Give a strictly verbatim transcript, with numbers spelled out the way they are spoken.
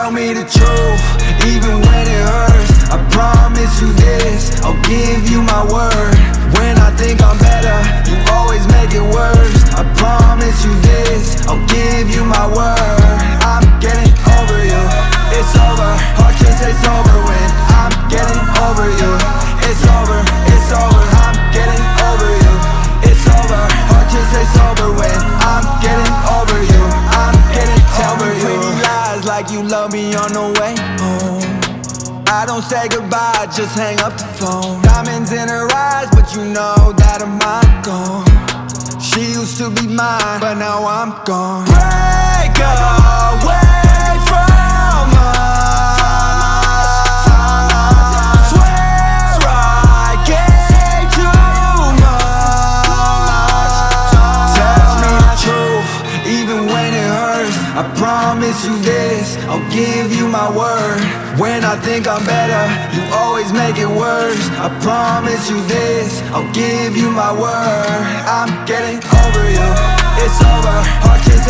Tell me the truth, even when it hurts. I promise you this, I'll give you my word. When I think I'm better, you always make it worse. I promise you this, I'll give you my word. I'm getting over you, it's over. Hard to say sober when I'm getting over you. It's over, it's over, I'm getting over you. It's over, hard to say sober when I'm getting over you. I'm getting over you. Pretty lies like you love me on the way home. I don't say goodbye, just hang up the phone. Diamonds in her eyes, but you know that I'm gone. She used to be mine, but now I'm gone. Break away from us. Swear I gave too much. Tell me the truth, even when it hurts. I promise you this, I'll give you my word. When I think I'm better, you always make it worse. I promise you this, I'll give you my word. I'm getting over you, it's over. Hard to